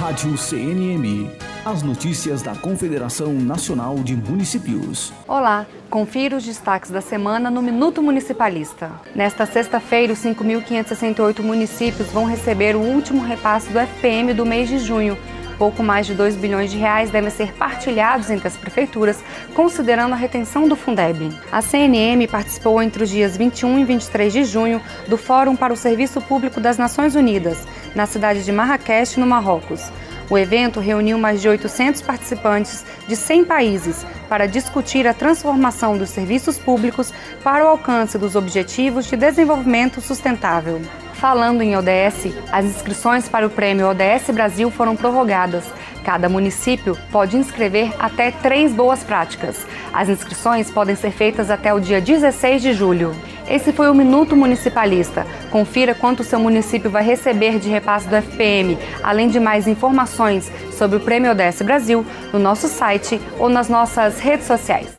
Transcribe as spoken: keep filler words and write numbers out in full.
Rádio C N M. As notícias da Confederação Nacional de Municípios. Olá, confira os destaques da semana no Minuto Municipalista. Nesta sexta-feira, os cinco mil quinhentos e sessenta e oito municípios vão receber o último repasse do F P M do mês de junho. Pouco mais de dois bilhões de reais devem ser partilhados entre as prefeituras, considerando a retenção do Fundeb. A C N M participou entre os dias vinte e um e vinte e três de junho do Fórum para o Serviço Público das Nações Unidas, na cidade de Marrakech, no Marrocos. O evento reuniu mais de oitocentos participantes de cem países para discutir a transformação dos serviços públicos para o alcance dos Objetivos de Desenvolvimento Sustentável. Falando em O D S, as inscrições para o Prêmio O D S Brasil foram prorrogadas. Cada município pode inscrever até três boas práticas. As inscrições podem ser feitas até o dia dezesseis de julho. Esse foi o Minuto Municipalista. Confira quanto o seu município vai receber de repasse do F P M, além de mais informações sobre o Prêmio O D S Brasil, no nosso site ou nas nossas redes sociais.